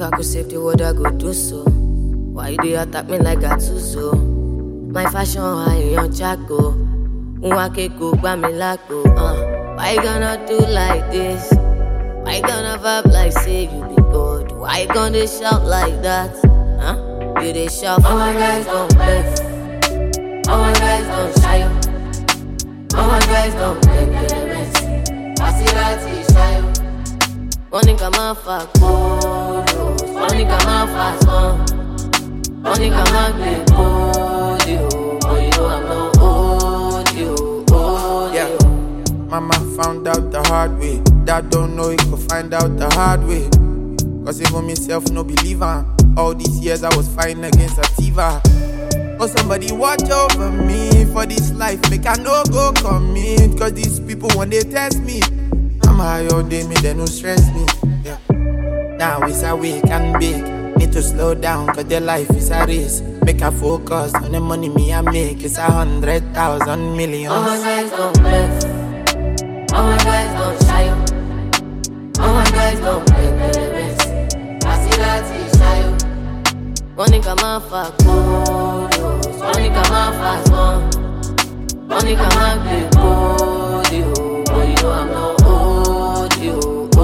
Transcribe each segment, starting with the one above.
I could save the world, I go do so. Why you dey attack me like Gattuso? My fashion high on Chaco. Nwake go gba me lako. Why you gonna do like this? Why you gonna vibe like say you be God? Why you gonna shout like that? You dey shout. All my guys don't bluff. All my guys don't shy up. All my guys don't blink in the mess. Maserati shy up. Money come out for gold. Money come out for small. Money come out big gold. Boy, you know I'm no old you. Yeah. Mama found out the hard way. Dad don't know he could find out the hard way. Cause even myself no believer. All these years I was fighting against Sativa. Oh, somebody watch over me for this life. Make I no go commit. Cause these people when they test me, I'm high all day, me they no stress me. Yeah. Now it's awake and big. Need to slow down cause their life is a race. Make a focus on the money me I make. It's 100,000 million. All my guys don't bluff. All my guys don't shy up. All my guys don't blink in the mess. Maserati shy up. Money come out for gold. Money come out for small. Money come out big gold. Boy, you know I'm no old you.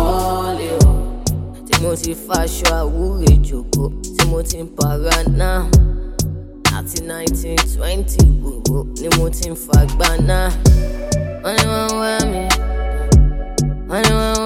Timothy Fasho awure joko. Timothy Parana. 1920 gbogbo ni mo ti ń fagbá náà. Wọ́n ní wọ́n wá mi.